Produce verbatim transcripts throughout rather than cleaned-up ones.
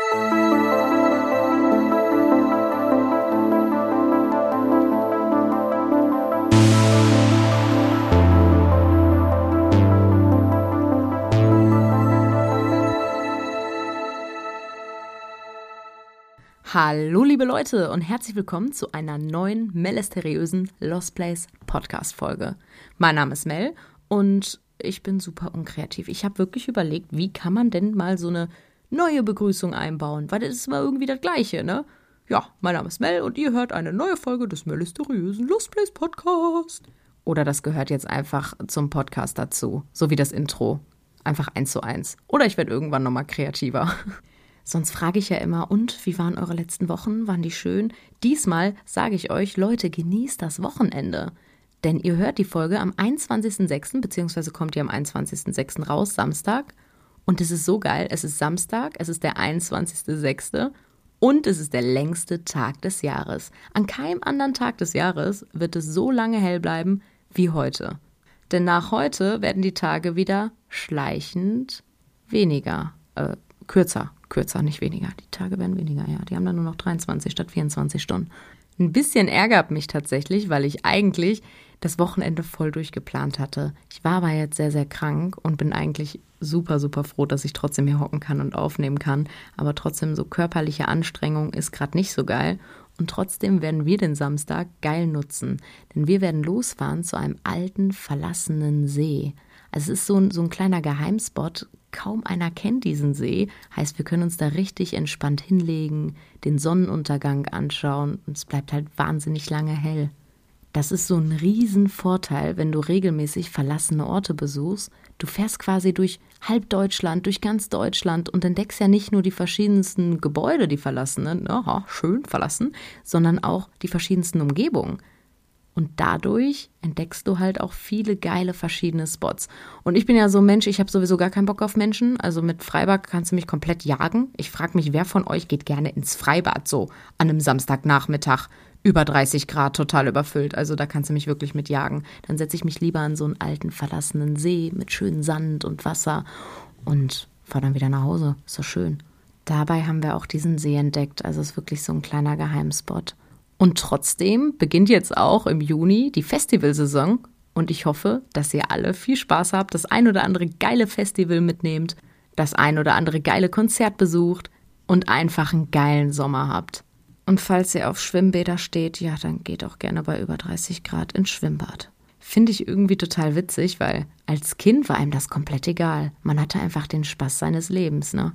Hallo liebe Leute und herzlich willkommen zu einer neuen melisteriösen Lost Place Podcast Folge. Mein Name ist Mel und ich bin super unkreativ. Ich habe wirklich überlegt, wie kann man denn mal so eine neue Begrüßung einbauen, weil das ist immer irgendwie das Gleiche, ne? Ja, mein Name ist Mel und ihr hört eine neue Folge des melisteriösen Lost Place Podcast. Oder das gehört jetzt einfach zum Podcast dazu, so wie das Intro. Einfach eins zu eins. Oder ich werde irgendwann nochmal kreativer. Sonst frage ich ja immer, und wie waren eure letzten Wochen? Waren die schön? Diesmal sage ich euch, Leute, genießt das Wochenende. Denn ihr hört die Folge am einundzwanzigsten sechsten beziehungsweise kommt ihr am einundzwanzigsten sechsten raus, Samstag. Und es ist so geil, es ist Samstag, es ist der einundzwanzigsten sechste und es ist der längste Tag des Jahres. An keinem anderen Tag des Jahres wird es so lange hell bleiben wie heute. Denn nach heute werden die Tage wieder schleichend weniger, äh, kürzer. Kürzer, nicht weniger. Die Tage werden weniger, ja. Die haben dann nur noch dreiundzwanzig statt vierundzwanzig Stunden. Ein bisschen ärgert mich tatsächlich, weil ich eigentlich das Wochenende voll durchgeplant hatte. Ich war aber jetzt sehr, sehr krank und bin eigentlich super, super froh, dass ich trotzdem hier hocken kann und aufnehmen kann. Aber trotzdem so körperliche Anstrengung ist gerade nicht so geil. Und trotzdem werden wir den Samstag geil nutzen. Denn wir werden losfahren zu einem alten, verlassenen See. Also es ist so ein, so ein kleiner Geheimspot. Kaum einer kennt diesen See. Heißt, wir können uns da richtig entspannt hinlegen, den Sonnenuntergang anschauen und es bleibt halt wahnsinnig lange hell. Das ist so ein Riesenvorteil, wenn du regelmäßig verlassene Orte besuchst. Du fährst quasi durch halb Deutschland, durch ganz Deutschland und entdeckst ja nicht nur die verschiedensten Gebäude, die verlassenen, aha, schön verlassen, sondern auch die verschiedensten Umgebungen. Und dadurch entdeckst du halt auch viele geile verschiedene Spots. Und ich bin ja so ein Mensch, ich habe sowieso gar keinen Bock auf Menschen. Also mit Freibad kannst du mich komplett jagen. Ich frage mich, wer von euch geht gerne ins Freibad so an einem Samstagnachmittag? Über dreißig Grad, total überfüllt. Also da kannst du mich wirklich mit jagen. Dann setze ich mich lieber an so einen alten, verlassenen See mit schönem Sand und Wasser und fahre dann wieder nach Hause. Ist doch schön. Dabei haben wir auch diesen See entdeckt. Also es ist wirklich so ein kleiner Geheimspot. Und trotzdem beginnt jetzt auch im Juni die Festivalsaison und ich hoffe, dass ihr alle viel Spaß habt, das ein oder andere geile Festival mitnehmt, das ein oder andere geile Konzert besucht und einfach einen geilen Sommer habt. Und falls ihr auf Schwimmbäder steht, ja, dann geht auch gerne bei über dreißig Grad ins Schwimmbad. Finde ich irgendwie total witzig, weil als Kind war einem das komplett egal. Man hatte einfach den Spaß seines Lebens, ne?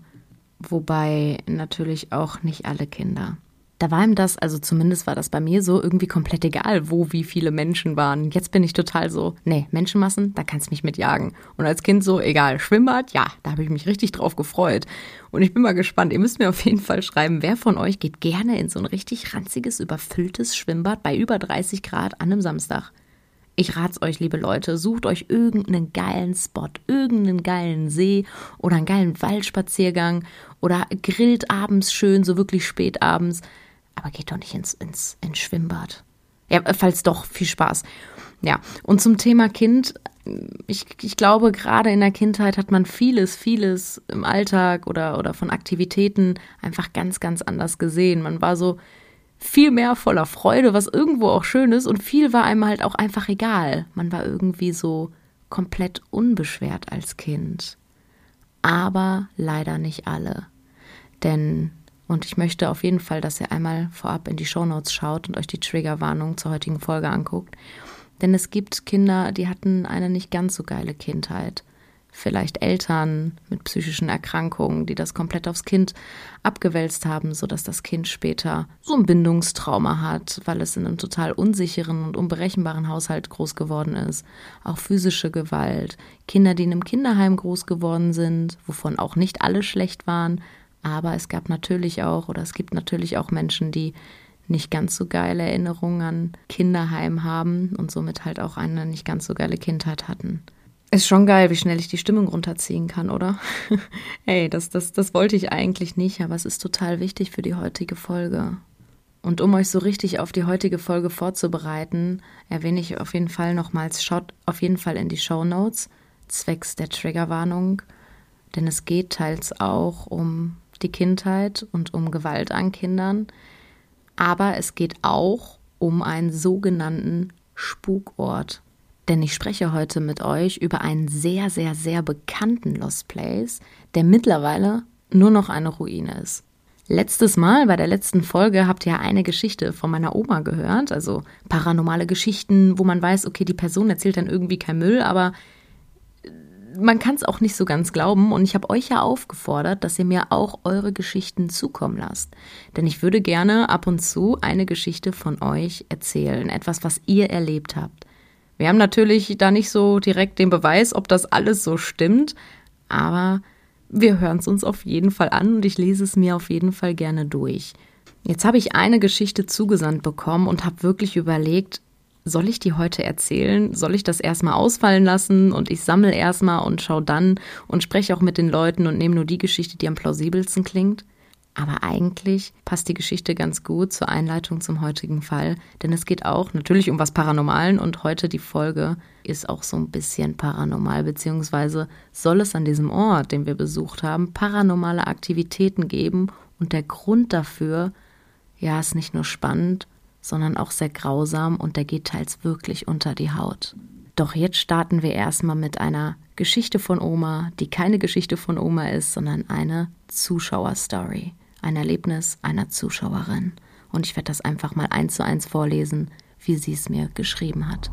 Wobei natürlich auch nicht alle Kinder. Da war ihm das, also zumindest war das bei mir so, irgendwie komplett egal, wo wie viele Menschen waren. Jetzt bin ich total so, nee, Menschenmassen, da kannst du mich mit jagen. Und als Kind so, egal, Schwimmbad, ja, da habe ich mich richtig drauf gefreut. Und ich bin mal gespannt, ihr müsst mir auf jeden Fall schreiben, wer von euch geht gerne in so ein richtig ranziges, überfülltes Schwimmbad bei über dreißig Grad an einem Samstag. Ich rat's euch, liebe Leute, sucht euch irgendeinen geilen Spot, irgendeinen geilen See oder einen geilen Waldspaziergang oder grillt abends schön, so wirklich spät abends. Aber geht doch nicht ins, ins, ins Schwimmbad. Ja, falls doch, viel Spaß. Ja, und zum Thema Kind, ich, ich glaube, gerade in der Kindheit hat man vieles, vieles im Alltag oder, oder von Aktivitäten einfach ganz, ganz anders gesehen. Man war so viel mehr voller Freude, was irgendwo auch schön ist und viel war einem halt auch einfach egal. Man war irgendwie so komplett unbeschwert als Kind. Aber leider nicht alle. Denn Und ich möchte auf jeden Fall, dass ihr einmal vorab in die Shownotes schaut und euch die Triggerwarnung zur heutigen Folge anguckt. Denn es gibt Kinder, die hatten eine nicht ganz so geile Kindheit. Vielleicht Eltern mit psychischen Erkrankungen, die das komplett aufs Kind abgewälzt haben, sodass das Kind später so ein Bindungstrauma hat, weil es in einem total unsicheren und unberechenbaren Haushalt groß geworden ist. Auch physische Gewalt. Kinder, die in einem Kinderheim groß geworden sind, wovon auch nicht alle schlecht waren. Aber es gab natürlich auch, oder es gibt natürlich auch Menschen, die nicht ganz so geile Erinnerungen an Kinderheim haben und somit halt auch eine nicht ganz so geile Kindheit hatten. Ist schon geil, wie schnell ich die Stimmung runterziehen kann, oder? Hey, das, das, das wollte ich eigentlich nicht, aber es ist total wichtig für die heutige Folge. Und um euch so richtig auf die heutige Folge vorzubereiten, erwähne ich auf jeden Fall nochmals, schaut auf jeden Fall in die Shownotes, zwecks der Triggerwarnung, denn es geht teils auch um die Kindheit und um Gewalt an Kindern. Aber es geht auch um einen sogenannten Spukort. Denn ich spreche heute mit euch über einen sehr, sehr, sehr bekannten Lost Place, der mittlerweile nur noch eine Ruine ist. Letztes Mal, bei der letzten Folge, habt ihr eine Geschichte von meiner Oma gehört, also paranormale Geschichten, wo man weiß, okay, die Person erzählt dann irgendwie kein Müll, aber man kann es auch nicht so ganz glauben. Und ich habe euch ja aufgefordert, dass ihr mir auch eure Geschichten zukommen lasst. Denn ich würde gerne ab und zu eine Geschichte von euch erzählen, etwas, was ihr erlebt habt. Wir haben natürlich da nicht so direkt den Beweis, ob das alles so stimmt, aber wir hören es uns auf jeden Fall an und ich lese es mir auf jeden Fall gerne durch. Jetzt habe ich eine Geschichte zugesandt bekommen und habe wirklich überlegt, soll ich die heute erzählen? Soll ich das erstmal ausfallen lassen und ich sammle erstmal und schaue dann und spreche auch mit den Leuten und nehme nur die Geschichte, die am plausibelsten klingt? Aber eigentlich passt die Geschichte ganz gut zur Einleitung zum heutigen Fall, denn es geht auch natürlich um was Paranormalen und heute die Folge ist auch so ein bisschen paranormal, beziehungsweise soll es an diesem Ort, den wir besucht haben, paranormale Aktivitäten geben und der Grund dafür, ja, ist nicht nur spannend, sondern auch sehr grausam und der geht teils wirklich unter die Haut. Doch jetzt starten wir erstmal mit einer Geschichte von Oma, die keine Geschichte von Oma ist, sondern eine Zuschauerstory. Ein Erlebnis einer Zuschauerin. Und ich werde das einfach mal eins zu eins vorlesen, wie sie es mir geschrieben hat.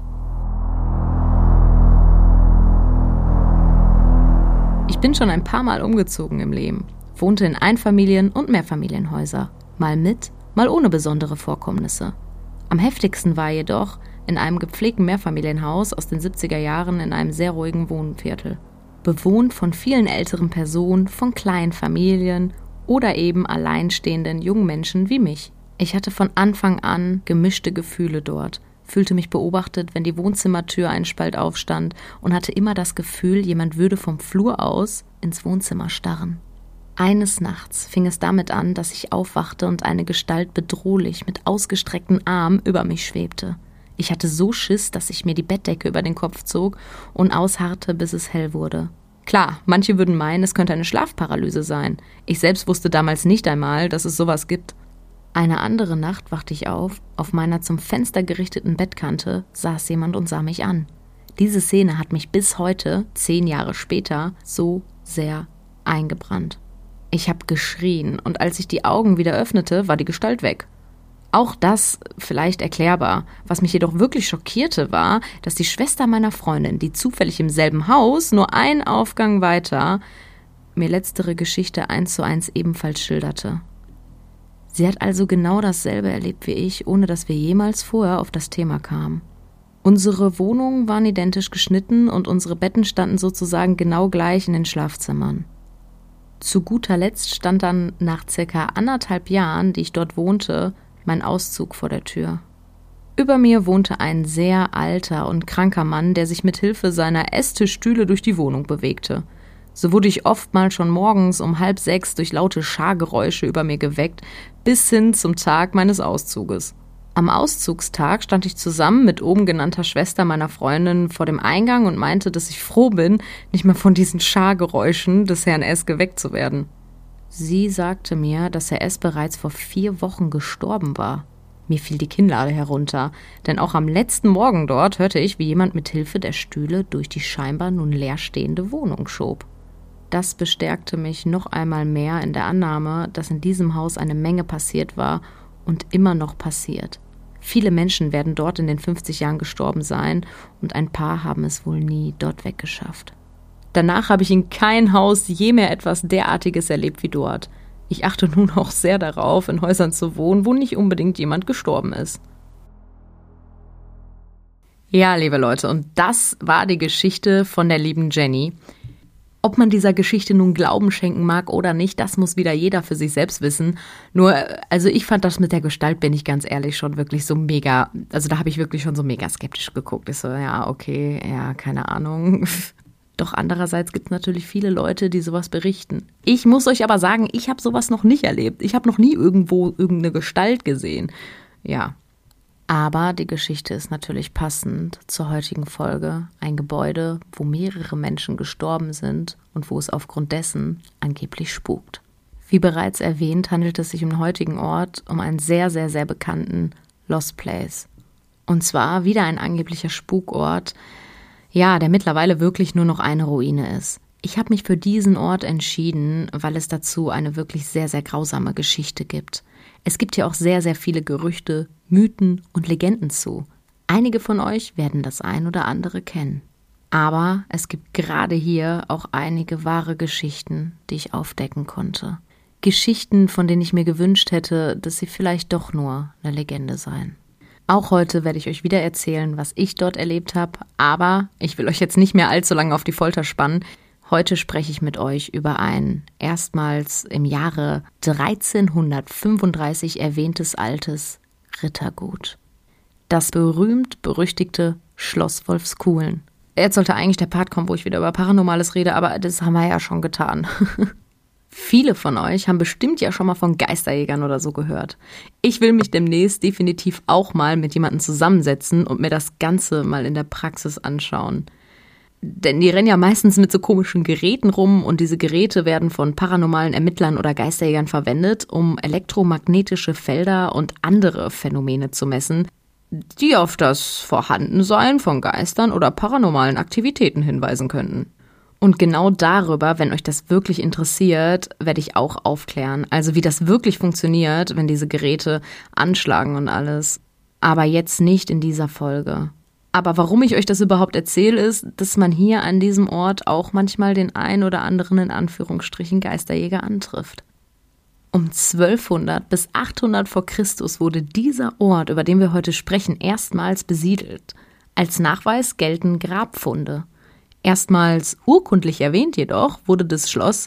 Ich bin schon ein paar Mal umgezogen im Leben, wohnte in Einfamilien- und Mehrfamilienhäuser, mal mit, mal ohne besondere Vorkommnisse. Am heftigsten war jedoch in einem gepflegten Mehrfamilienhaus aus den siebziger Jahren in einem sehr ruhigen Wohnviertel. Bewohnt von vielen älteren Personen, von kleinen Familien oder eben alleinstehenden jungen Menschen wie mich. Ich hatte von Anfang an gemischte Gefühle dort, fühlte mich beobachtet, wenn die Wohnzimmertür einen Spalt aufstand und hatte immer das Gefühl, jemand würde vom Flur aus ins Wohnzimmer starren. Eines Nachts fing es damit an, dass ich aufwachte und eine Gestalt bedrohlich mit ausgestreckten Armen über mich schwebte. Ich hatte so Schiss, dass ich mir die Bettdecke über den Kopf zog und ausharrte, bis es hell wurde. Klar, manche würden meinen, es könnte eine Schlafparalyse sein. Ich selbst wusste damals nicht einmal, dass es sowas gibt. Eine andere Nacht wachte ich auf, auf meiner zum Fenster gerichteten Bettkante saß jemand und sah mich an. Diese Szene hat mich bis heute, zehn Jahre später, so sehr eingebrannt. Ich habe geschrien und als ich die Augen wieder öffnete, war die Gestalt weg. Auch das vielleicht erklärbar. Was mich jedoch wirklich schockierte, war, dass die Schwester meiner Freundin, die zufällig im selben Haus, nur einen Aufgang weiter, mir letztere Geschichte eins zu eins ebenfalls schilderte. Sie hat also genau dasselbe erlebt wie ich, ohne dass wir jemals vorher auf das Thema kamen. Unsere Wohnungen waren identisch geschnitten und unsere Betten standen sozusagen genau gleich in den Schlafzimmern. Zu guter Letzt stand dann nach circa anderthalb Jahren, die ich dort wohnte, mein Auszug vor der Tür. Über mir wohnte ein sehr alter und kranker Mann, der sich mit Hilfe seiner Esstischstühle durch die Wohnung bewegte. So wurde ich oftmals schon morgens um halb sechs durch laute Schargeräusche über mir geweckt, bis hin zum Tag meines Auszuges. Am Auszugstag stand ich zusammen mit oben genannter Schwester meiner Freundin vor dem Eingang und meinte, dass ich froh bin, nicht mehr von diesen Schargeräuschen des Herrn S. geweckt zu werden. Sie sagte mir, dass Herr S. bereits vor vier Wochen gestorben war. Mir fiel die Kinnlade herunter, denn auch am letzten Morgen dort hörte ich, wie jemand mit Hilfe der Stühle durch die scheinbar nun leerstehende Wohnung schob. Das bestärkte mich noch einmal mehr in der Annahme, dass in diesem Haus eine Menge passiert war und immer noch passiert. Viele Menschen werden dort in den fünfzig Jahren gestorben sein und ein paar haben es wohl nie dort weggeschafft. Danach habe ich in kein Haus je mehr etwas derartiges erlebt wie dort. Ich achte nun auch sehr darauf, in Häusern zu wohnen, wo nicht unbedingt jemand gestorben ist. Ja, liebe Leute, und das war die Geschichte von der lieben Jenny. Ob man dieser Geschichte nun Glauben schenken mag oder nicht, das muss wieder jeder für sich selbst wissen. Nur, also ich fand das mit der Gestalt, bin ich ganz ehrlich, schon wirklich so mega, also da habe ich wirklich schon so mega skeptisch geguckt. Ich so, ja, okay, ja, keine Ahnung. Doch andererseits gibt es natürlich viele Leute, die sowas berichten. Ich muss euch aber sagen, ich habe sowas noch nicht erlebt. Ich habe noch nie irgendwo irgendeine Gestalt gesehen. Ja. Aber die Geschichte ist natürlich passend zur heutigen Folge. Ein Gebäude, wo mehrere Menschen gestorben sind und wo es aufgrund dessen angeblich spukt. Wie bereits erwähnt, handelt es sich im heutigen Ort um einen sehr, sehr, sehr bekannten Lost Place. Und zwar wieder ein angeblicher Spukort, ja, der mittlerweile wirklich nur noch eine Ruine ist. Ich habe mich für diesen Ort entschieden, weil es dazu eine wirklich sehr, sehr grausame Geschichte gibt. Es gibt hier auch sehr, sehr viele Gerüchte, Mythen und Legenden zu. Einige von euch werden das ein oder andere kennen. Aber es gibt gerade hier auch einige wahre Geschichten, die ich aufdecken konnte. Geschichten, von denen ich mir gewünscht hätte, dass sie vielleicht doch nur eine Legende seien. Auch heute werde ich euch wieder erzählen, was ich dort erlebt habe, aber ich will euch jetzt nicht mehr allzu lange auf die Folter spannen. Heute spreche ich mit euch über ein erstmals im Jahre dreizehnhundertfünfunddreißig erwähntes altes Rittergut. Das berühmt-berüchtigte Schloss Wolfskuhlen. Jetzt sollte eigentlich der Part kommen, wo ich wieder über Paranormales rede, aber das haben wir ja schon getan. Viele von euch haben bestimmt ja schon mal von Geisterjägern oder so gehört. Ich will mich demnächst definitiv auch mal mit jemandem zusammensetzen und mir das Ganze mal in der Praxis anschauen. Denn die rennen ja meistens mit so komischen Geräten rum und diese Geräte werden von paranormalen Ermittlern oder Geisterjägern verwendet, um elektromagnetische Felder und andere Phänomene zu messen, die auf das Vorhandensein von Geistern oder paranormalen Aktivitäten hinweisen könnten. Und genau darüber, wenn euch das wirklich interessiert, werde ich auch aufklären. Also wie das wirklich funktioniert, wenn diese Geräte anschlagen und alles. Aber jetzt nicht in dieser Folge. Aber warum ich euch das überhaupt erzähle, ist, dass man hier an diesem Ort auch manchmal den ein oder anderen in Anführungsstrichen Geisterjäger antrifft. Um zwölfhundert bis achthundert vor Christus wurde dieser Ort, über den wir heute sprechen, erstmals besiedelt. Als Nachweis gelten Grabfunde. Erstmals urkundlich erwähnt jedoch wurde das Schloss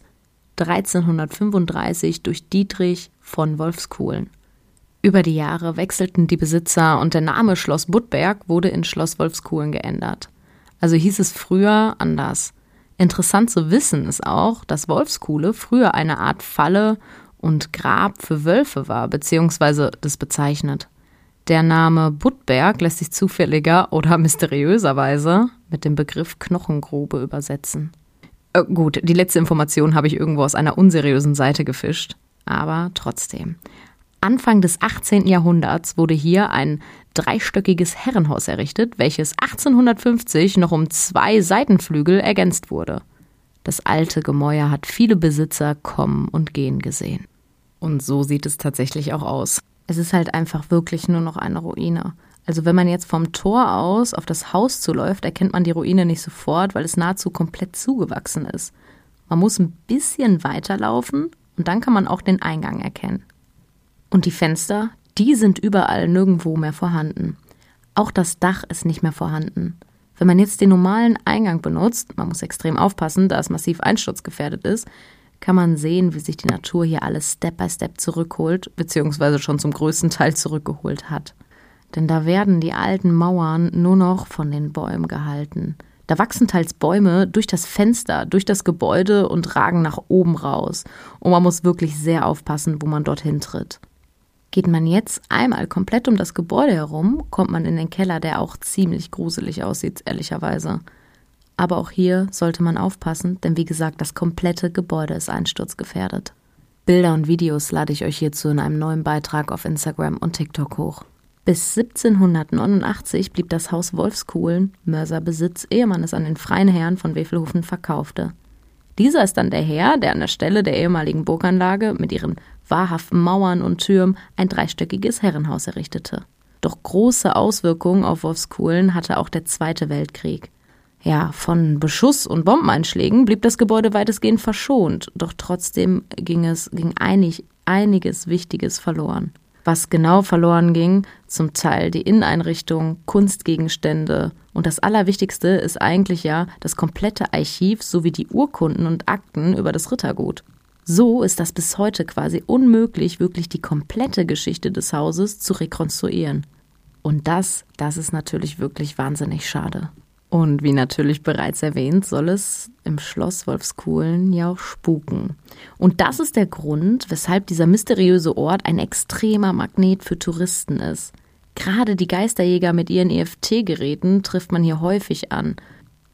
dreizehnhundertfünfunddreißig durch Dietrich von Wolfskuhlen. Über die Jahre wechselten die Besitzer und der Name Schloss Budberg wurde in Schloss Wolfskuhlen geändert. Also hieß es früher anders. Interessant zu wissen ist auch, dass Wolfskuhle früher eine Art Falle und Grab für Wölfe war, beziehungsweise das bezeichnet. Der Name Budberg lässt sich zufälliger oder mysteriöserweise mit dem Begriff Knochengrube übersetzen. Äh, gut, die letzte Information habe ich irgendwo aus einer unseriösen Seite gefischt, aber trotzdem. Anfang des achtzehnten Jahrhunderts wurde hier ein dreistöckiges Herrenhaus errichtet, welches achtzehnhundertfünfzig noch um zwei Seitenflügel ergänzt wurde. Das alte Gemäuer hat viele Besitzer kommen und gehen gesehen. Und so sieht es tatsächlich auch aus. Es ist halt einfach wirklich nur noch eine Ruine. Also wenn man jetzt vom Tor aus auf das Haus zuläuft, erkennt man die Ruine nicht sofort, weil es nahezu komplett zugewachsen ist. Man muss ein bisschen weiterlaufen und dann kann man auch den Eingang erkennen. Und die Fenster, die sind überall nirgendwo mehr vorhanden. Auch das Dach ist nicht mehr vorhanden. Wenn man jetzt den normalen Eingang benutzt, man muss extrem aufpassen, da es massiv einsturzgefährdet ist, kann man sehen, wie sich die Natur hier alles Step by Step zurückholt, beziehungsweise schon zum größten Teil zurückgeholt hat. Denn da werden die alten Mauern nur noch von den Bäumen gehalten. Da wachsen teils Bäume durch das Fenster, durch das Gebäude und ragen nach oben raus. Und man muss wirklich sehr aufpassen, wo man dorthin tritt. Geht man jetzt einmal komplett um das Gebäude herum, kommt man in den Keller, der auch ziemlich gruselig aussieht, ehrlicherweise. Aber auch hier sollte man aufpassen, denn wie gesagt, das komplette Gebäude ist einsturzgefährdet. Bilder und Videos lade ich euch hierzu in einem neuen Beitrag auf Instagram und TikTok hoch. Bis siebzehnhundertneunundachtzig blieb das Haus Wolfskuhlen Mörserbesitz, ehe man es an den freien Herrn von Wevelhofen verkaufte. Dieser ist dann der Herr, der an der Stelle der ehemaligen Burganlage mit ihren wahrhaften Mauern und Türmen ein dreistöckiges Herrenhaus errichtete. Doch große Auswirkungen auf Wolfskuhlen hatte auch der Zweite Weltkrieg. Ja, von Beschuss und Bombeneinschlägen blieb das Gebäude weitestgehend verschont, doch trotzdem ging es ging einig, einiges Wichtiges verloren. Was genau verloren ging, zum Teil die Inneneinrichtung, Kunstgegenstände und das Allerwichtigste ist eigentlich ja das komplette Archiv sowie die Urkunden und Akten über das Rittergut. So ist das bis heute quasi unmöglich, wirklich die komplette Geschichte des Hauses zu rekonstruieren. Und das, das ist natürlich wirklich wahnsinnig schade. Und wie natürlich bereits erwähnt, soll es im Schloss Wolfskuhlen ja auch spuken. Und das ist der Grund, weshalb dieser mysteriöse Ort ein extremer Magnet für Touristen ist. Gerade die Geisterjäger mit ihren E F T-Geräten trifft man hier häufig an.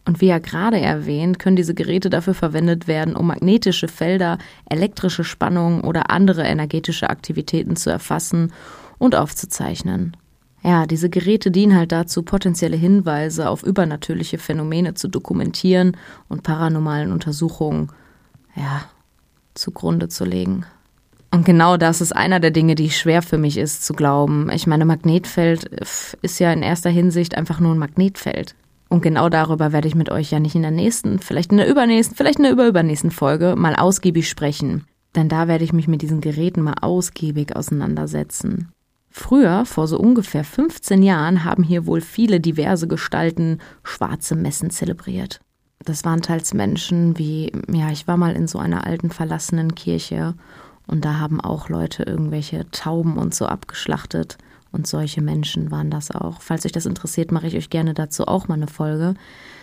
Und wie ja gerade erwähnt, können diese Geräte dafür verwendet werden, um magnetische Felder, elektrische Spannungen oder andere energetische Aktivitäten zu erfassen und aufzuzeichnen. Ja, diese Geräte dienen halt dazu, potenzielle Hinweise auf übernatürliche Phänomene zu dokumentieren und paranormalen Untersuchungen, ja, zugrunde zu legen. Und genau das ist einer der Dinge, die schwer für mich ist zu glauben. Ich meine, Magnetfeld ist ja in erster Hinsicht einfach nur ein Magnetfeld. Und genau darüber werde ich mit euch ja nicht in der nächsten, vielleicht in der übernächsten, vielleicht in der überübernächsten Folge mal ausgiebig sprechen. Denn da werde ich mich mit diesen Geräten mal ausgiebig auseinandersetzen. Früher, vor so ungefähr fünfzehn Jahren, haben hier wohl viele diverse Gestalten schwarze Messen zelebriert. Das waren teils Menschen wie, ja, ich war mal in so einer alten verlassenen Kirche und da haben auch Leute irgendwelche Tauben und so abgeschlachtet. Und solche Menschen waren das auch. Falls euch das interessiert, mache ich euch gerne dazu auch mal eine Folge.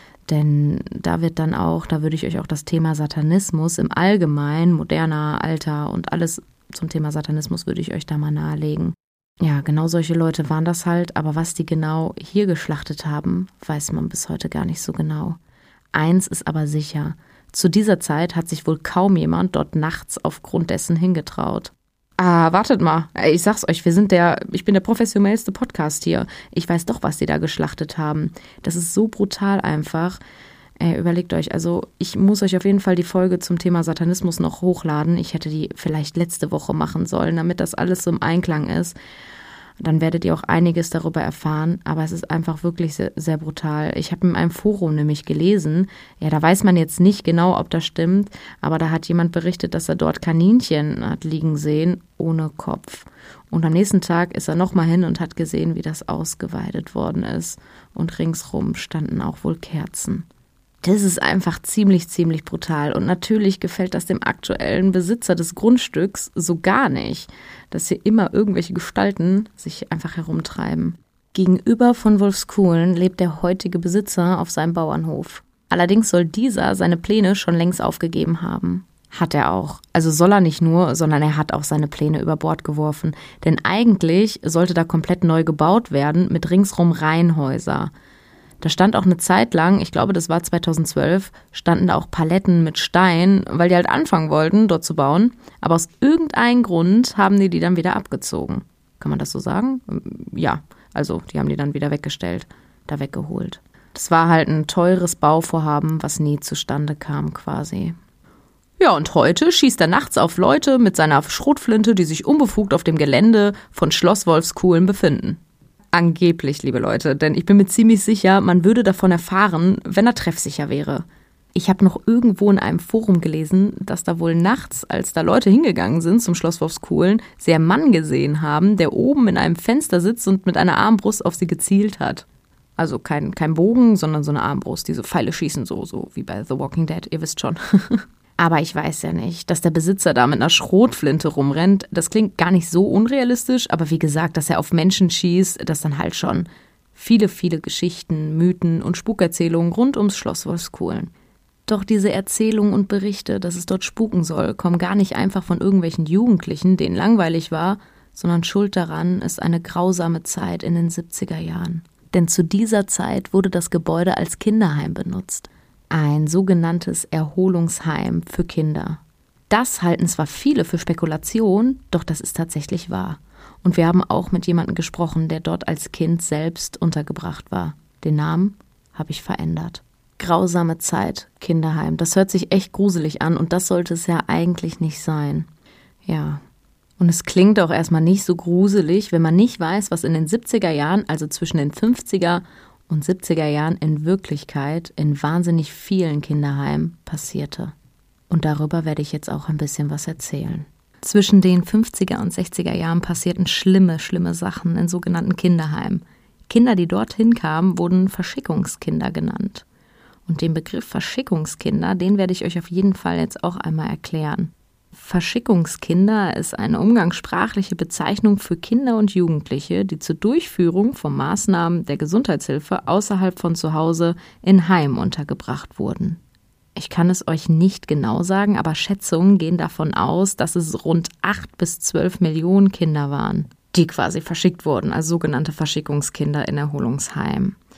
Denn da wird dann auch, da würde ich euch auch das Thema Satanismus im Allgemeinen, moderner, alter und alles zum Thema Satanismus würde ich euch da mal nahelegen. Ja, genau solche Leute waren das halt. Aber was die genau hier geschlachtet haben, weiß man bis heute gar nicht so genau. Eins ist aber sicher. Zu dieser Zeit hat sich wohl kaum jemand dort nachts aufgrund dessen hingetraut. Ah, wartet mal. Ich sag's euch, wir sind der, ich bin der professionellste Podcast hier. Ich weiß doch, was die da geschlachtet haben. Das ist so brutal einfach. Äh, überlegt euch, also ich muss euch auf jeden Fall die Folge zum Thema Satanismus noch hochladen. Ich hätte die vielleicht letzte Woche machen sollen, damit das alles so im Einklang ist. Dann werdet ihr auch einiges darüber erfahren, aber es ist einfach wirklich sehr, sehr brutal. Ich habe in einem Forum nämlich gelesen, ja, da weiß man jetzt nicht genau, ob das stimmt, aber da hat jemand berichtet, dass er dort Kaninchen hat liegen sehen, ohne Kopf. Und am nächsten Tag ist er nochmal hin und hat gesehen, wie das ausgeweidet worden ist. Und ringsrum standen auch wohl Kerzen. Das ist einfach ziemlich, ziemlich brutal. Und natürlich gefällt das dem aktuellen Besitzer des Grundstücks so gar nicht, dass hier immer irgendwelche Gestalten sich einfach herumtreiben. Gegenüber von Wolfskuhlen lebt der heutige Besitzer auf seinem Bauernhof. Allerdings soll dieser seine Pläne schon längst aufgegeben haben. Hat er auch. Also soll er nicht nur, sondern er hat auch seine Pläne über Bord geworfen. Denn eigentlich sollte da komplett neu gebaut werden mit ringsrum Reihenhäuser. Da stand auch eine Zeit lang, ich glaube, das war zweitausendzwölf, standen da auch Paletten mit Stein, weil die halt anfangen wollten, dort zu bauen. Aber aus irgendeinem Grund haben die die dann wieder abgezogen. Kann man das so sagen? Ja, also die haben die dann wieder weggestellt, da weggeholt. Das war halt ein teures Bauvorhaben, was nie zustande kam quasi. Ja, und heute schießt er nachts auf Leute mit seiner Schrotflinte, die sich unbefugt auf dem Gelände von Schloss Wolfskuhlen befinden. Angeblich, liebe Leute, denn ich bin mir ziemlich sicher, man würde davon erfahren, wenn er treffsicher wäre. Ich habe noch irgendwo in einem Forum gelesen, dass da wohl nachts, als da Leute hingegangen sind zum Schloss Wolfskuhlen, sie einen Mann gesehen haben, der oben in einem Fenster sitzt und mit einer Armbrust auf sie gezielt hat. Also kein, kein Bogen, sondern so eine Armbrust, diese Pfeile schießen so, so wie bei The Walking Dead, ihr wisst schon. Aber ich weiß ja nicht, dass der Besitzer da mit einer Schrotflinte rumrennt. Das klingt gar nicht so unrealistisch, aber wie gesagt, dass er auf Menschen schießt, das dann halt schon. Viele, viele Geschichten, Mythen und Spukerzählungen rund ums Schloss Wolfskuhlen. Doch diese Erzählungen und Berichte, dass es dort spuken soll, kommen gar nicht einfach von irgendwelchen Jugendlichen, denen langweilig war, sondern schuld daran ist eine grausame Zeit in den siebziger Jahren. Denn zu dieser Zeit wurde das Gebäude als Kinderheim benutzt. Ein sogenanntes Erholungsheim für Kinder. Das halten zwar viele für Spekulation, doch das ist tatsächlich wahr. Und wir haben auch mit jemandem gesprochen, der dort als Kind selbst untergebracht war. Den Namen habe ich verändert. Grausame Zeit, Kinderheim. Das hört sich echt gruselig an und das sollte es ja eigentlich nicht sein. Ja, und es klingt auch erstmal nicht so gruselig, wenn man nicht weiß, was in den siebziger Jahren, also zwischen den fünfziger und siebziger Jahren in Wirklichkeit in wahnsinnig vielen Kinderheimen passierte. Und darüber werde ich jetzt auch ein bisschen was erzählen. Zwischen den fünfziger und sechziger Jahren passierten schlimme, schlimme Sachen in sogenannten Kinderheimen. Kinder, die dorthin kamen, wurden Verschickungskinder genannt. Und den Begriff Verschickungskinder, den werde ich euch auf jeden Fall jetzt auch einmal erklären. Verschickungskinder ist eine umgangssprachliche Bezeichnung für Kinder und Jugendliche, die zur Durchführung von Maßnahmen der Gesundheitshilfe außerhalb von zu Hause in Heimen untergebracht wurden. Ich kann es euch nicht genau sagen, aber Schätzungen gehen davon aus, dass es rund acht bis zwölf Millionen Kinder waren, die quasi verschickt wurden, als sogenannte Verschickungskinder in Erholungsheimen.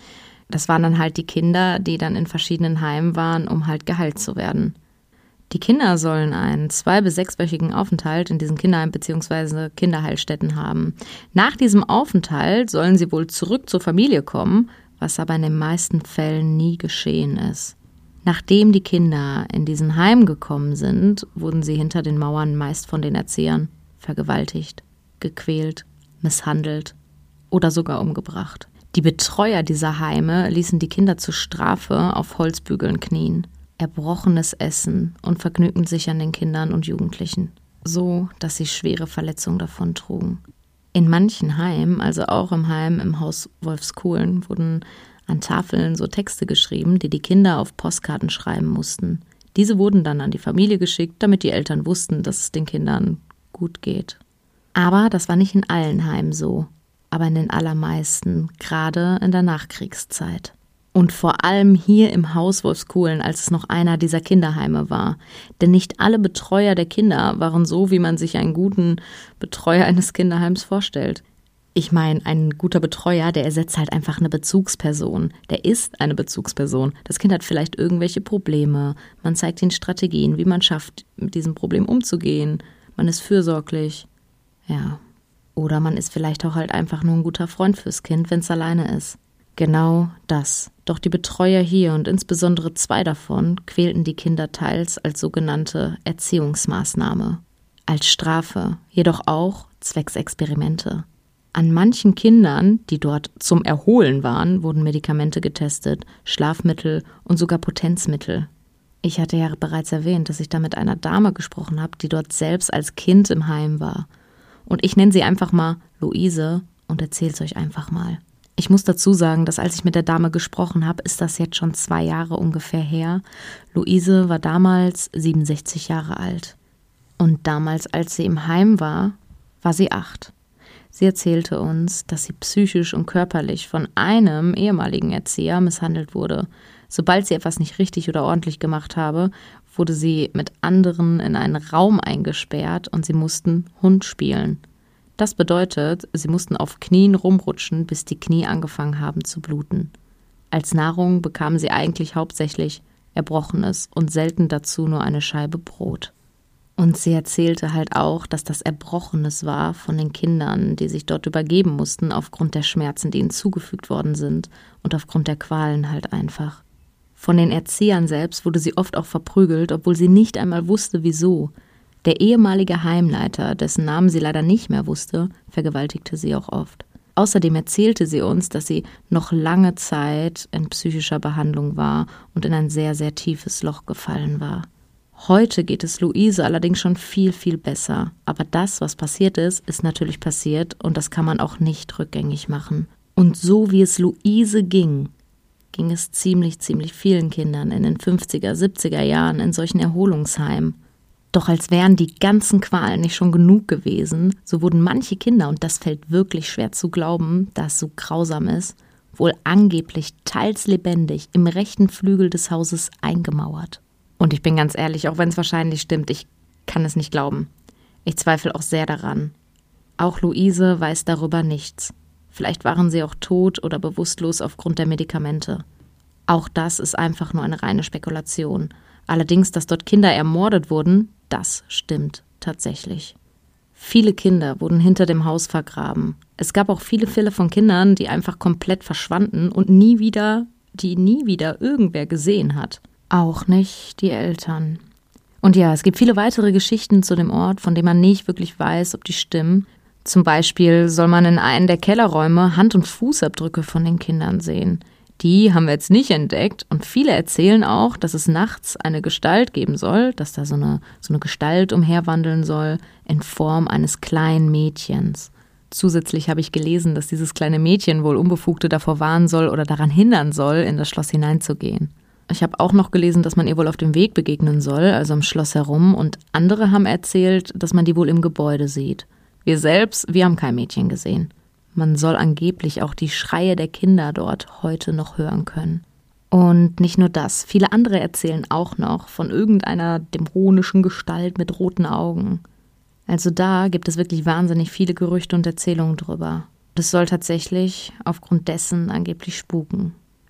Das waren dann halt die Kinder, die dann in verschiedenen Heimen waren, um halt geheilt zu werden. Die Kinder sollen einen zwei- bis sechswöchigen Aufenthalt in diesen Kinderheimen bzw. Kinderheilstätten haben. Nach diesem Aufenthalt sollen sie wohl zurück zur Familie kommen, was aber in den meisten Fällen nie geschehen ist. Nachdem die Kinder in diesen Heimen gekommen sind, wurden sie hinter den Mauern meist von den Erziehern vergewaltigt, gequält, misshandelt oder sogar umgebracht. Die Betreuer dieser Heime ließen die Kinder zur Strafe auf Holzbügeln knien. Erbrochenes Essen und vergnügten sich an den Kindern und Jugendlichen, so dass sie schwere Verletzungen davontrugen. In manchen Heimen, also auch im Heim im Haus Wolfskohlen, wurden an Tafeln so Texte geschrieben, die die Kinder auf Postkarten schreiben mussten. Diese wurden dann an die Familie geschickt, damit die Eltern wussten, dass es den Kindern gut geht. Aber das war nicht in allen Heimen so, aber in den allermeisten, gerade in der Nachkriegszeit. Und vor allem hier im Haus Wolfskohlen, als es noch einer dieser Kinderheime war. Denn nicht alle Betreuer der Kinder waren so, wie man sich einen guten Betreuer eines Kinderheims vorstellt. Ich meine, ein guter Betreuer, der ersetzt halt einfach eine Bezugsperson. Der ist eine Bezugsperson. Das Kind hat vielleicht irgendwelche Probleme. Man zeigt ihnen Strategien, wie man schafft, mit diesem Problem umzugehen. Man ist fürsorglich. Ja. Oder man ist vielleicht auch halt einfach nur ein guter Freund fürs Kind, wenn es alleine ist. Genau das. Doch die Betreuer hier und insbesondere zwei davon quälten die Kinder teils als sogenannte Erziehungsmaßnahme, als Strafe, jedoch auch zwecks Experimente. An manchen Kindern, die dort zum Erholen waren, wurden Medikamente getestet, Schlafmittel und sogar Potenzmittel. Ich hatte ja bereits erwähnt, dass ich da mit einer Dame gesprochen habe, die dort selbst als Kind im Heim war. Und ich nenne sie einfach mal Luise und erzähle es euch einfach mal. Ich muss dazu sagen, dass als ich mit der Dame gesprochen habe, ist das jetzt schon zwei Jahre ungefähr her. Luise war damals siebenundsechzig Jahre alt. Und damals, als sie im Heim war, war sie acht. Sie erzählte uns, dass sie psychisch und körperlich von einem ehemaligen Erzieher misshandelt wurde. Sobald sie etwas nicht richtig oder ordentlich gemacht habe, wurde sie mit anderen in einen Raum eingesperrt und sie mussten Hund spielen. Das bedeutet, sie mussten auf Knien rumrutschen, bis die Knie angefangen haben zu bluten. Als Nahrung bekamen sie eigentlich hauptsächlich Erbrochenes und selten dazu nur eine Scheibe Brot. Und sie erzählte halt auch, dass das Erbrochenes war von den Kindern, die sich dort übergeben mussten aufgrund der Schmerzen, die ihnen zugefügt worden sind und aufgrund der Qualen halt einfach. Von den Erziehern selbst wurde sie oft auch verprügelt, obwohl sie nicht einmal wusste, wieso. Der ehemalige Heimleiter, dessen Namen sie leider nicht mehr wusste, vergewaltigte sie auch oft. Außerdem erzählte sie uns, dass sie noch lange Zeit in psychischer Behandlung war und in ein sehr, sehr tiefes Loch gefallen war. Heute geht es Luise allerdings schon viel, viel besser. Aber das, was passiert ist, ist natürlich passiert und das kann man auch nicht rückgängig machen. Und so wie es Luise ging, ging es ziemlich, ziemlich vielen Kindern in den fünfziger, siebziger Jahren in solchen Erholungsheimen. Doch als wären die ganzen Qualen nicht schon genug gewesen, so wurden manche Kinder, und das fällt wirklich schwer zu glauben, da es so grausam ist, wohl angeblich teils lebendig im rechten Flügel des Hauses eingemauert. Und ich bin ganz ehrlich, auch wenn es wahrscheinlich stimmt, ich kann es nicht glauben. Ich zweifle auch sehr daran. Auch Luise weiß darüber nichts. Vielleicht waren sie auch tot oder bewusstlos aufgrund der Medikamente. Auch das ist einfach nur eine reine Spekulation. Allerdings, dass dort Kinder ermordet wurden, das stimmt tatsächlich. Viele Kinder wurden hinter dem Haus vergraben. Es gab auch viele Fälle von Kindern, die einfach komplett verschwanden und nie wieder, die nie wieder irgendwer gesehen hat. Auch nicht die Eltern. Und ja, es gibt viele weitere Geschichten zu dem Ort, von denen man nicht wirklich weiß, ob die stimmen. Zum Beispiel soll man in einem der Kellerräume Hand- und Fußabdrücke von den Kindern sehen. Die haben wir jetzt nicht entdeckt und viele erzählen auch, dass es nachts eine Gestalt geben soll, dass da so eine, so eine Gestalt umherwandeln soll in Form eines kleinen Mädchens. Zusätzlich habe ich gelesen, dass dieses kleine Mädchen wohl Unbefugte davor warnen soll oder daran hindern soll, in das Schloss hineinzugehen. Ich habe auch noch gelesen, dass man ihr wohl auf dem Weg begegnen soll, also im Schloss herum, und andere haben erzählt, dass man die wohl im Gebäude sieht. Wir selbst, wir haben kein Mädchen gesehen. Man soll angeblich auch die Schreie der Kinder dort heute noch hören können. Und nicht nur das, viele andere erzählen auch noch von irgendeiner dämonischen Gestalt mit roten Augen. Also da gibt es wirklich wahnsinnig viele Gerüchte und Erzählungen drüber. Es soll tatsächlich aufgrund dessen angeblich spuken.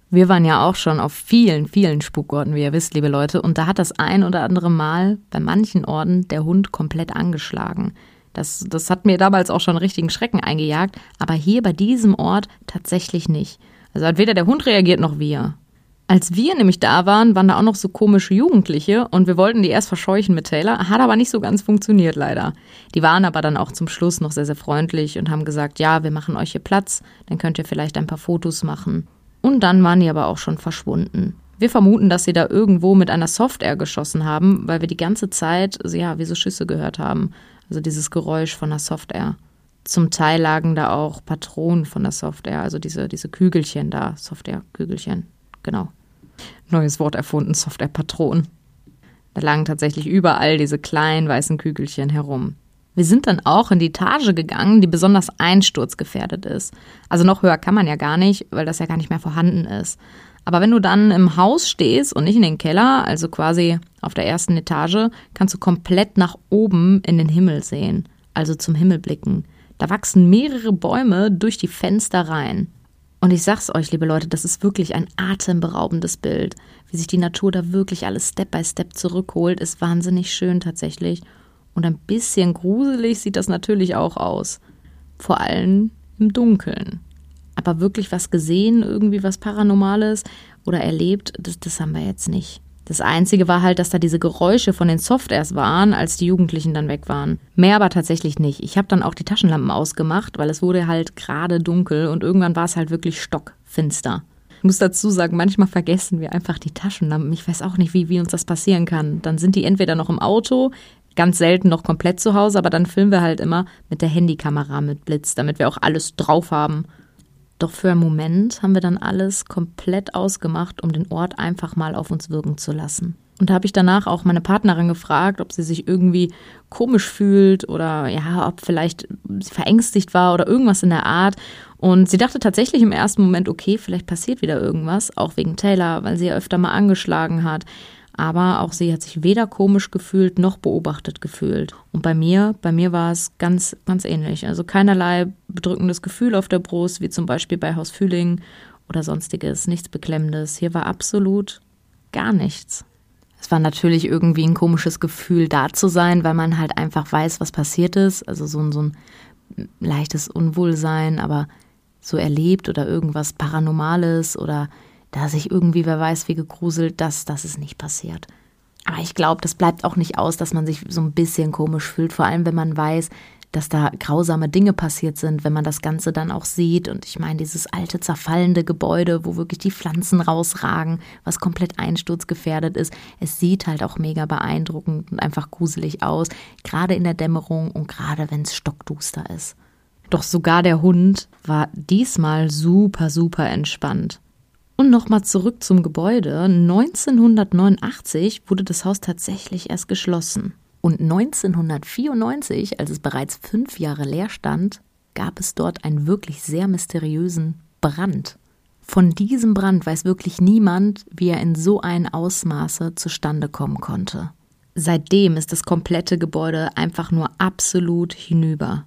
Wir waren ja auch schon auf vielen, vielen Spukorten, wie ihr wisst, liebe Leute. Und da hat das ein oder andere Mal bei manchen Orten der Hund komplett angeschlagen. Das, das hat mir damals auch schon richtigen Schrecken eingejagt. Aber hier bei diesem Ort tatsächlich nicht. Also hat weder der Hund reagiert noch wir. Als wir nämlich da waren, waren da auch noch so komische Jugendliche und wir wollten die erst verscheuchen mit Taylor, hat aber nicht so ganz funktioniert leider. Die waren aber dann auch zum Schluss noch sehr, sehr freundlich und haben gesagt, ja, wir machen euch hier Platz, dann könnt ihr vielleicht ein paar Fotos machen. Und dann waren die aber auch schon verschwunden. Wir vermuten, dass sie da irgendwo mit einer Soft-Air geschossen haben, weil wir die ganze Zeit, ja, wie so Schüsse gehört haben. Also dieses Geräusch von der Soft-Air. Zum Teil lagen da auch Patronen von der Soft-Air, also diese, diese Kügelchen da, Soft-Air-Kügelchen, genau. Neues Wort erfunden, Soft-Air-Patronen. Da lagen tatsächlich überall diese kleinen weißen Kügelchen herum. Wir sind dann auch in die Etage gegangen, die besonders einsturzgefährdet ist. Also noch höher kann man ja gar nicht, weil das ja gar nicht mehr vorhanden ist. Aber wenn du dann im Haus stehst und nicht in den Keller, also quasi auf der ersten Etage, kannst du komplett nach oben in den Himmel sehen, also zum Himmel blicken. Da wachsen mehrere Bäume durch die Fenster rein. Und ich sag's euch, liebe Leute, das ist wirklich ein atemberaubendes Bild. Wie sich die Natur da wirklich alles Step by Step zurückholt, ist wahnsinnig schön tatsächlich. Und ein bisschen gruselig sieht das natürlich auch aus. Vor allem im Dunkeln. Aber wirklich was gesehen, irgendwie was Paranormales oder erlebt, das, das haben wir jetzt nicht. Das Einzige war halt, dass da diese Geräusche von den Soft-Airs waren, als die Jugendlichen dann weg waren. Mehr aber tatsächlich nicht. Ich habe dann auch die Taschenlampen ausgemacht, weil es wurde halt gerade dunkel und irgendwann war es halt wirklich stockfinster. Ich muss dazu sagen, manchmal vergessen wir einfach die Taschenlampen. Ich weiß auch nicht, wie, wie uns das passieren kann. Dann sind die entweder noch im Auto, ganz selten noch komplett zu Hause, aber dann filmen wir halt immer mit der Handykamera mit Blitz, damit wir auch alles drauf haben. Doch für einen Moment haben wir dann alles komplett ausgemacht, um den Ort einfach mal auf uns wirken zu lassen. Und da habe ich danach auch meine Partnerin gefragt, ob sie sich irgendwie komisch fühlt oder ja, ob vielleicht sie verängstigt war oder irgendwas in der Art. Und sie dachte tatsächlich im ersten Moment, okay, vielleicht passiert wieder irgendwas, auch wegen Taylor, weil sie ja öfter mal angeschlagen hat. Aber auch sie hat sich weder komisch gefühlt noch beobachtet gefühlt. Und bei mir, bei mir war es ganz, ganz ähnlich. Also keinerlei bedrückendes Gefühl auf der Brust, wie zum Beispiel bei Haus Fühling oder sonstiges, nichts Beklemmendes. Hier war absolut gar nichts. Es war natürlich irgendwie ein komisches Gefühl, da zu sein, weil man halt einfach weiß, was passiert ist. Also so ein, so ein leichtes Unwohlsein, aber so erlebt oder irgendwas Paranormales oder da sich irgendwie, wer weiß, wie gegruselt, das, das ist nicht passiert. Aber ich glaube, das bleibt auch nicht aus, dass man sich so ein bisschen komisch fühlt, vor allem wenn man weiß, dass da grausame Dinge passiert sind, wenn man das Ganze dann auch sieht. Und ich meine, dieses alte, zerfallende Gebäude, wo wirklich die Pflanzen rausragen, was komplett einsturzgefährdet ist, es sieht halt auch mega beeindruckend und einfach gruselig aus, gerade in der Dämmerung und gerade wenn es stockduster ist. Doch sogar der Hund war diesmal super, super entspannt. Und nochmal zurück zum Gebäude. neunzehnhundertneunundachtzig wurde das Haus tatsächlich erst geschlossen. Und neunzehnhundertvierundneunzig, als es bereits fünf Jahre leer stand, gab es dort einen wirklich sehr mysteriösen Brand. Von diesem Brand weiß wirklich niemand, wie er in so einem Ausmaße zustande kommen konnte. Seitdem ist das komplette Gebäude einfach nur absolut hinüber.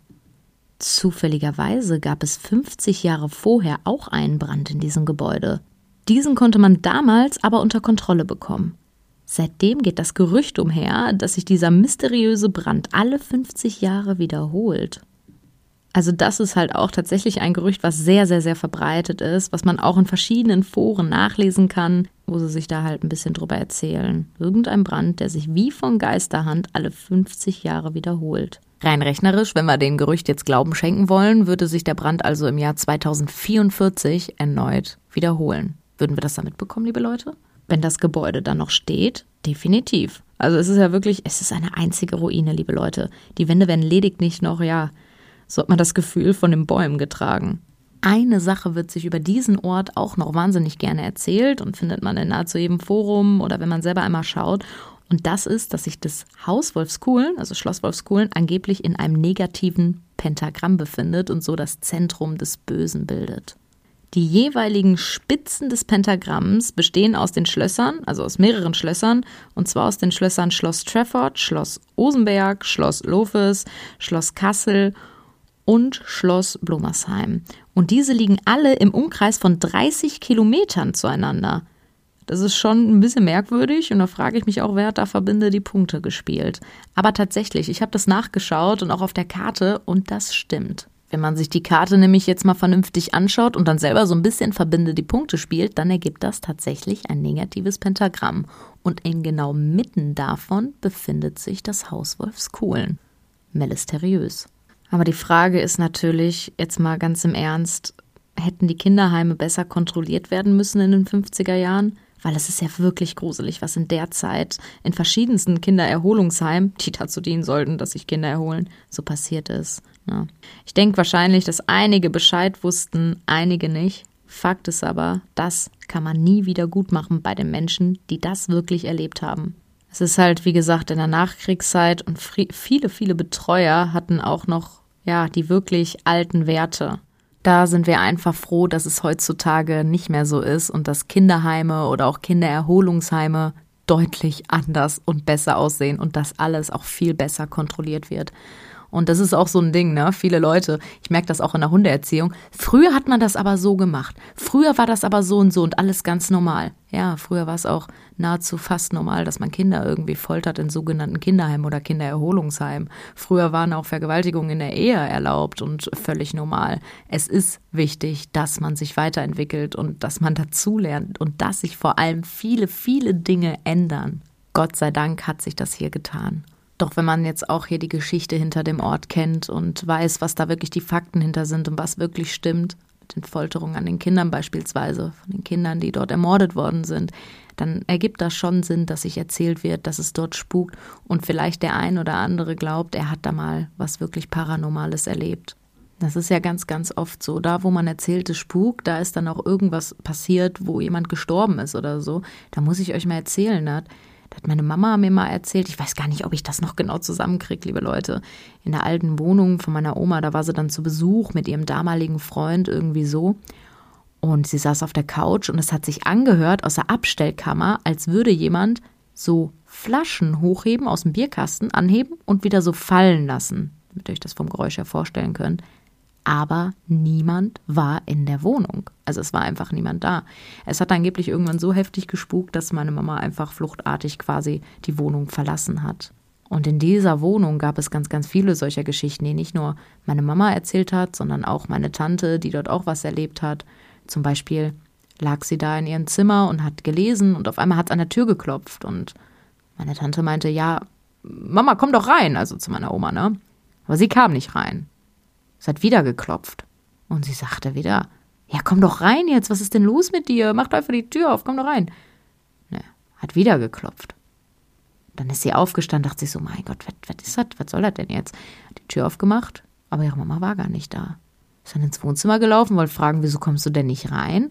Zufälligerweise gab es fünfzig Jahre vorher auch einen Brand in diesem Gebäude. Diesen konnte man damals aber unter Kontrolle bekommen. Seitdem geht das Gerücht umher, dass sich dieser mysteriöse Brand alle fünfzig Jahre wiederholt. Also das ist halt auch tatsächlich ein Gerücht, was sehr, sehr, sehr verbreitet ist, was man auch in verschiedenen Foren nachlesen kann, wo sie sich da halt ein bisschen drüber erzählen. Irgendein Brand, der sich wie von Geisterhand alle fünfzig Jahre wiederholt. Rein rechnerisch, wenn wir dem Gerücht jetzt Glauben schenken wollen, würde sich der Brand also im Jahr zweitausendvierundvierzig erneut wiederholen. Würden wir das da mitbekommen, liebe Leute? Wenn das Gebäude dann noch steht, definitiv. Also es ist ja wirklich, es ist eine einzige Ruine, liebe Leute. Die Wände werden lediglich noch, ja, so hat man das Gefühl, von den Bäumen getragen. Eine Sache wird sich über diesen Ort auch noch wahnsinnig gerne erzählt und findet man in nahezu jedem Forum oder wenn man selber einmal schaut. Und das ist, dass sich das Haus Wolfskuhlen, also Schloss Wolfskuhlen, angeblich in einem negativen Pentagramm befindet und so das Zentrum des Bösen bildet. Die jeweiligen Spitzen des Pentagramms bestehen aus den Schlössern, also aus mehreren Schlössern, und zwar aus den Schlössern Schloss Trafford, Schloss Osenberg, Schloss Lofes, Schloss Kassel und Schloss Blomersheim. Und diese liegen alle im Umkreis von dreißig Kilometern zueinander. Das ist schon ein bisschen merkwürdig und da frage ich mich auch, wer hat da Verbinde die Punkte gespielt. Aber tatsächlich, ich habe das nachgeschaut und auch auf der Karte und das stimmt. Wenn man sich die Karte nämlich jetzt mal vernünftig anschaut und dann selber so ein bisschen Verbinde die Punkte spielt, dann ergibt das tatsächlich ein negatives Pentagramm. Und in genau mitten davon befindet sich das Haus Wolfskuhlen. Mysteriös. Aber die Frage ist natürlich, jetzt mal ganz im Ernst, hätten die Kinderheime besser kontrolliert werden müssen in den fünfziger Jahren? Weil es ist ja wirklich gruselig, was in der Zeit in verschiedensten Kindererholungsheimen, die dazu dienen sollten, dass sich Kinder erholen, so passiert ist. Ja. Ich denke wahrscheinlich, dass einige Bescheid wussten, einige nicht. Fakt ist aber, das kann man nie wieder gut machen bei den Menschen, die das wirklich erlebt haben. Es ist halt, wie gesagt, in der Nachkriegszeit und viele, viele Betreuer hatten auch noch, ja, die wirklich alten Werte. Da sind wir einfach froh, dass es heutzutage nicht mehr so ist und dass Kinderheime oder auch Kindererholungsheime deutlich anders und besser aussehen und dass alles auch viel besser kontrolliert wird. Und das ist auch so ein Ding, ne? Viele Leute, ich merke das auch in der Hundeerziehung, früher hat man das aber so gemacht. Früher war das aber so und so und alles ganz normal. Ja, früher war es auch nahezu fast normal, dass man Kinder irgendwie foltert in sogenannten Kinderheimen oder Kindererholungsheimen. Früher waren auch Vergewaltigungen in der Ehe erlaubt und völlig normal. Es ist wichtig, dass man sich weiterentwickelt und dass man dazulernt und dass sich vor allem viele, viele Dinge ändern. Gott sei Dank hat sich das hier getan. Doch wenn man jetzt auch hier die Geschichte hinter dem Ort kennt und weiß, was da wirklich die Fakten hinter sind und was wirklich stimmt, mit den Folterungen an den Kindern beispielsweise, von den Kindern, die dort ermordet worden sind, dann ergibt das schon Sinn, dass sich erzählt wird, dass es dort spukt und vielleicht der ein oder andere glaubt, er hat da mal was wirklich Paranormales erlebt. Das ist ja ganz, ganz oft so. Da, wo man erzählt, es spukt, da ist dann auch irgendwas passiert, wo jemand gestorben ist oder so. Da muss ich euch mal erzählen, ne? Da hat meine Mama mir mal erzählt, ich weiß gar nicht, ob ich das noch genau zusammenkriege, liebe Leute. In der alten Wohnung von meiner Oma, da war sie dann zu Besuch mit ihrem damaligen Freund irgendwie so. Und sie saß auf der Couch und es hat sich angehört aus der Abstellkammer, als würde jemand so Flaschen hochheben aus dem Bierkasten, anheben und wieder so fallen lassen, damit ihr euch das vom Geräusch her vorstellen könnt. Aber niemand war in der Wohnung. Also es war einfach niemand da. Es hat angeblich irgendwann so heftig gespukt, dass meine Mama einfach fluchtartig quasi die Wohnung verlassen hat. Und in dieser Wohnung gab es ganz, ganz viele solcher Geschichten, die nicht nur meine Mama erzählt hat, sondern auch meine Tante, die dort auch was erlebt hat. Zum Beispiel lag sie da in ihrem Zimmer und hat gelesen und auf einmal hat es an der Tür geklopft. Und meine Tante meinte, ja, Mama, komm doch rein, also zu meiner Oma, ne? Aber sie kam nicht rein. Es hat wieder geklopft. Und sie sagte wieder, ja, komm doch rein jetzt, was ist denn los mit dir? Mach doch einfach die Tür auf, komm doch rein. Ne, hat wieder geklopft. Dann ist sie aufgestanden, dachte sich so, mein Gott, was, was ist das? Was soll das denn jetzt? Hat die Tür aufgemacht, aber ihre Mama war gar nicht da. Ist dann ins Wohnzimmer gelaufen, wollte fragen, wieso kommst du denn nicht rein?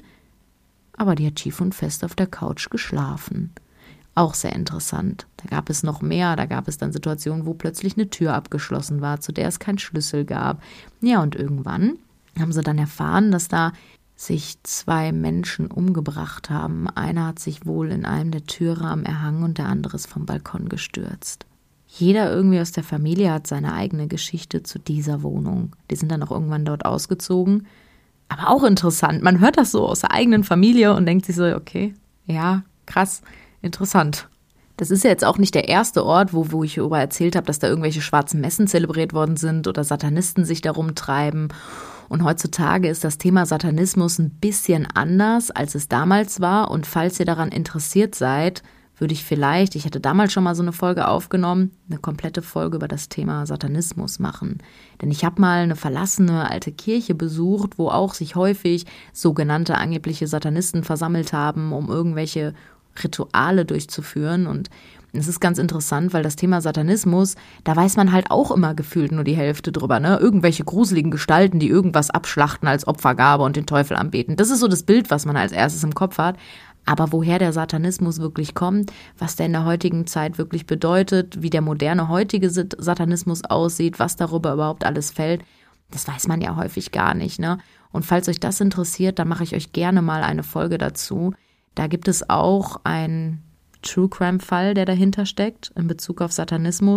Aber die hat schief und fest auf der Couch geschlafen. Auch sehr interessant. Da gab es noch mehr, da gab es dann Situationen, wo plötzlich eine Tür abgeschlossen war, zu der es keinen Schlüssel gab. Ja, und irgendwann haben sie dann erfahren, dass da sich zwei Menschen umgebracht haben. Einer hat sich wohl in einem der Türrahmen erhangen und der andere ist vom Balkon gestürzt. Jeder irgendwie aus der Familie hat seine eigene Geschichte zu dieser Wohnung. Die sind dann auch irgendwann dort ausgezogen. Aber auch interessant, man hört das so aus der eigenen Familie und denkt sich so, okay, ja, krass. Interessant. Das ist ja jetzt auch nicht der erste Ort, wo, wo ich darüber erzählt habe, dass da irgendwelche schwarzen Messen zelebriert worden sind oder Satanisten sich darum treiben. Und heutzutage ist das Thema Satanismus ein bisschen anders, als es damals war. Und falls ihr daran interessiert seid, würde ich vielleicht, ich hatte damals schon mal so eine Folge aufgenommen, eine komplette Folge über das Thema Satanismus machen. Denn ich habe mal eine verlassene alte Kirche besucht, wo auch sich häufig sogenannte angebliche Satanisten versammelt haben, um irgendwelche Rituale durchzuführen. Und es ist ganz interessant, weil das Thema Satanismus, da weiß man halt auch immer gefühlt nur die Hälfte drüber, ne? Irgendwelche gruseligen Gestalten, die irgendwas abschlachten als Opfergabe und den Teufel anbeten. Das ist so das Bild, was man als erstes im Kopf hat. Aber woher der Satanismus wirklich kommt, was der in der heutigen Zeit wirklich bedeutet, wie der moderne heutige Satanismus aussieht, was darüber überhaupt alles fällt, das weiß man ja häufig gar nicht, ne? Und falls euch das interessiert, dann mache ich euch gerne mal eine Folge dazu. Da gibt es auch einen True-Crime-Fall, der dahinter steckt, in Bezug auf Satanismus,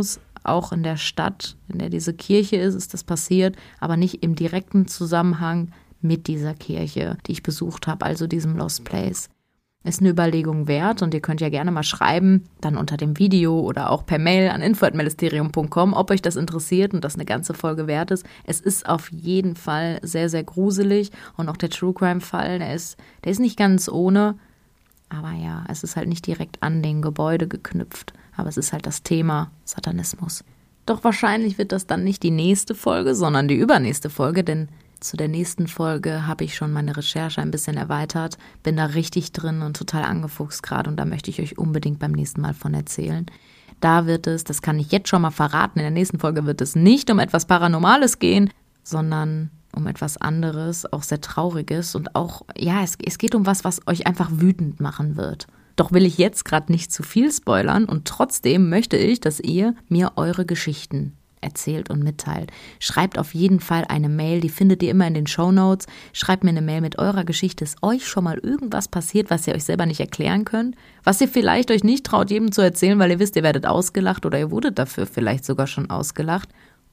auch in der Stadt, in der diese Kirche ist, ist das passiert, aber nicht im direkten Zusammenhang mit dieser Kirche, die ich besucht habe, also diesem Lost Place. Ist eine Überlegung wert und ihr könnt ja gerne mal schreiben, dann unter dem Video oder auch per Mail an info at melesterium punkt com, ob euch das interessiert und das eine ganze Folge wert ist. Es ist auf jeden Fall sehr, sehr gruselig und auch der True Crime Fall, der ist, der ist nicht ganz ohne, aber ja, es ist halt nicht direkt an den Gebäude geknüpft, aber es ist halt das Thema Satanismus. Doch wahrscheinlich wird das dann nicht die nächste Folge, sondern die übernächste Folge, denn zu der nächsten Folge habe ich schon meine Recherche ein bisschen erweitert, bin da richtig drin und total angefuchst gerade und da möchte ich euch unbedingt beim nächsten Mal von erzählen. Da wird es, das kann ich jetzt schon mal verraten, in der nächsten Folge wird es nicht um etwas Paranormales gehen, sondern um etwas anderes, auch sehr Trauriges und auch, ja, es, es geht um was, was euch einfach wütend machen wird. Doch will ich jetzt gerade nicht zu viel spoilern und trotzdem möchte ich, dass ihr mir eure Geschichten erzählt und mitteilt. Schreibt auf jeden Fall eine Mail, die findet ihr immer in den Shownotes. Schreibt mir eine Mail mit eurer Geschichte. Ist euch schon mal irgendwas passiert, was ihr euch selber nicht erklären könnt? Was ihr vielleicht euch nicht traut, jedem zu erzählen, weil ihr wisst, ihr werdet ausgelacht oder ihr wurdet dafür vielleicht sogar schon ausgelacht.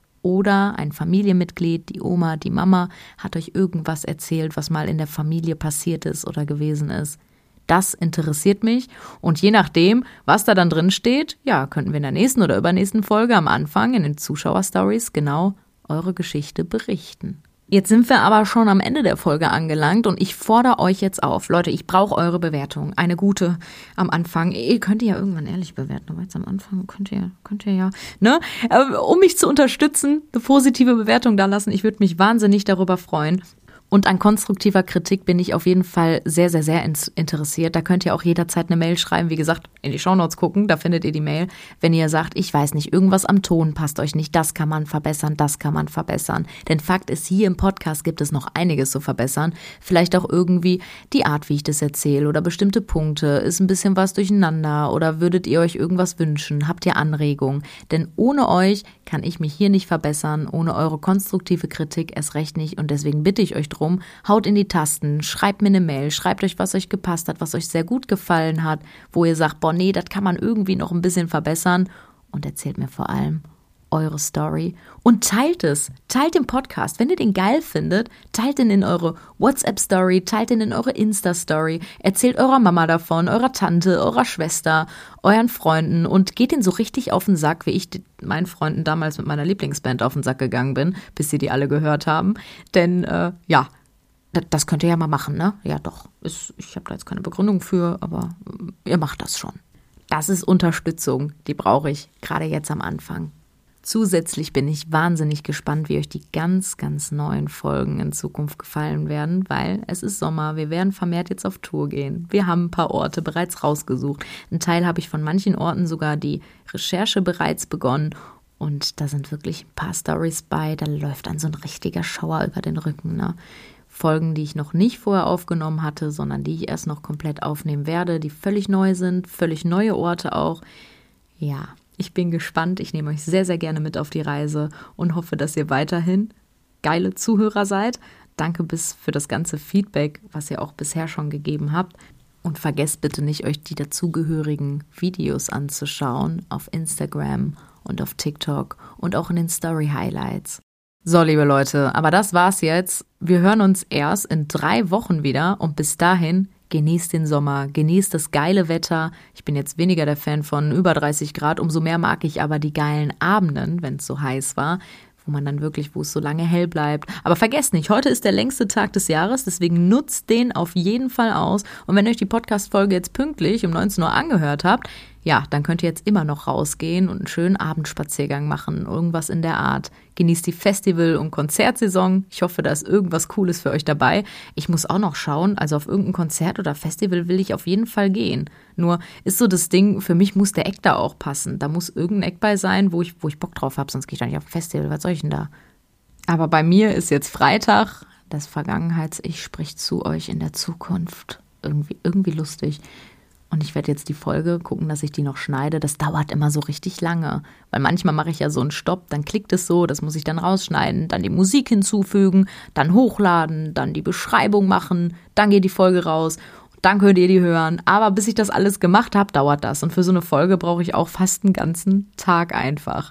Oder ein Familienmitglied, die Oma, die Mama, hat euch irgendwas erzählt, was mal in der Familie passiert ist oder gewesen ist. Das interessiert mich und je nachdem, was da dann drin steht, ja, könnten wir in der nächsten oder übernächsten Folge am Anfang in den Zuschauerstories genau eure Geschichte berichten. Jetzt sind wir aber schon am Ende der Folge angelangt und ich fordere euch jetzt auf. Leute, ich brauche eure Bewertung. Eine gute am Anfang. Ihr könnt ja irgendwann ehrlich bewerten, aber jetzt am Anfang könnt ihr, könnt ihr ja, ne? Um mich zu unterstützen, eine positive Bewertung da lassen. Ich würde mich wahnsinnig darüber freuen. Und an konstruktiver Kritik bin ich auf jeden Fall sehr, sehr, sehr interessiert. Da könnt ihr auch jederzeit eine Mail schreiben. Wie gesagt, in die Shownotes gucken, da findet ihr die Mail. Wenn ihr sagt, ich weiß nicht, irgendwas am Ton passt euch nicht, das kann man verbessern, das kann man verbessern. Denn Fakt ist, hier im Podcast gibt es noch einiges zu verbessern. Vielleicht auch irgendwie die Art, wie ich das erzähle oder bestimmte Punkte. Ist ein bisschen was durcheinander oder würdet ihr euch irgendwas wünschen? Habt ihr Anregungen? Denn ohne euch kann ich mich hier nicht verbessern, ohne eure konstruktive Kritik erst recht nicht. Und deswegen bitte ich euch drum, haut in die Tasten, schreibt mir eine Mail, schreibt euch, was euch gepasst hat, was euch sehr gut gefallen hat, wo ihr sagt, boah, nee, das kann man irgendwie noch ein bisschen verbessern und erzählt mir vor allem eure Story und teilt es, teilt den Podcast, wenn ihr den geil findet, teilt ihn in eure WhatsApp-Story, teilt ihn in eure Insta-Story, erzählt eurer Mama davon, eurer Tante, eurer Schwester, euren Freunden und geht ihn so richtig auf den Sack, wie ich meinen Freunden damals mit meiner Lieblingsband auf den Sack gegangen bin, bis sie die alle gehört haben, denn äh, ja, das, das könnt ihr ja mal machen, ne? Ja doch, ist, ich habe da jetzt keine Begründung für, aber äh, ihr macht das schon. Das ist Unterstützung, die brauche ich, gerade jetzt am Anfang. Zusätzlich bin ich wahnsinnig gespannt, wie euch die ganz, ganz neuen Folgen in Zukunft gefallen werden, weil es ist Sommer, wir werden vermehrt jetzt auf Tour gehen. Wir haben ein paar Orte bereits rausgesucht. Ein Teil habe ich von manchen Orten sogar die Recherche bereits begonnen und da sind wirklich ein paar Storys bei, da läuft dann so ein richtiger Schauer über den Rücken, ne? Folgen, die ich noch nicht vorher aufgenommen hatte, sondern die ich erst noch komplett aufnehmen werde, die völlig neu sind, völlig neue Orte auch. Ja, ich bin gespannt, ich nehme euch sehr, sehr gerne mit auf die Reise und hoffe, dass ihr weiterhin geile Zuhörer seid. Danke bis für das ganze Feedback, was ihr auch bisher schon gegeben habt. Und vergesst bitte nicht, euch die dazugehörigen Videos anzuschauen auf Instagram und auf TikTok und auch in den Story-Highlights. So, liebe Leute, aber das war's jetzt. Wir hören uns erst in drei Wochen wieder und bis dahin genießt den Sommer, genießt das geile Wetter. Ich bin jetzt weniger der Fan von über dreißig Grad, umso mehr mag ich aber die geilen Abenden, wenn es so heiß war, wo man dann wirklich, wo es so lange hell bleibt. Aber vergesst nicht, heute ist der längste Tag des Jahres, deswegen nutzt den auf jeden Fall aus. Und wenn ihr euch die Podcast-Folge jetzt pünktlich um neunzehn Uhr angehört habt, ja, dann könnt ihr jetzt immer noch rausgehen und einen schönen Abendspaziergang machen, irgendwas in der Art. Genießt die Festival- und Konzertsaison. Ich hoffe, da ist irgendwas Cooles für euch dabei. Ich muss auch noch schauen, also auf irgendein Konzert oder Festival will ich auf jeden Fall gehen. Nur ist so das Ding, für mich muss der Eck da auch passen. Da muss irgendein Eck bei sein, wo ich, wo ich Bock drauf habe, sonst gehe ich doch nicht auf ein Festival. Was soll ich denn da? Aber bei mir ist jetzt Freitag. Das Vergangenheits-Ich spricht zu euch in der Zukunft. Irgendwie, irgendwie lustig. Und ich werde jetzt die Folge gucken, dass ich die noch schneide. Das dauert immer so richtig lange. Weil manchmal mache ich ja so einen Stopp, dann klickt es so, das muss ich dann rausschneiden, dann die Musik hinzufügen, dann hochladen, dann die Beschreibung machen, dann geht die Folge raus, dann könnt ihr die hören. Aber bis ich das alles gemacht habe, dauert das. Und für so eine Folge brauche ich auch fast einen ganzen Tag einfach.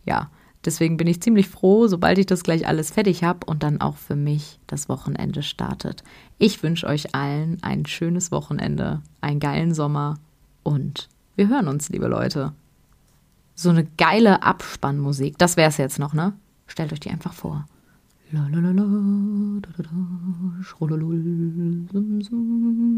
ja, deswegen bin ich ziemlich froh, sobald ich das gleich alles fertig habe und dann auch für mich das Wochenende startet. Ich wünsche euch allen ein schönes Wochenende, einen geilen Sommer und wir hören uns, liebe Leute. So eine geile Abspannmusik, das wäre es jetzt noch, ne? Stellt euch die einfach vor. La la la la, da da da, schrololol, sum, sum.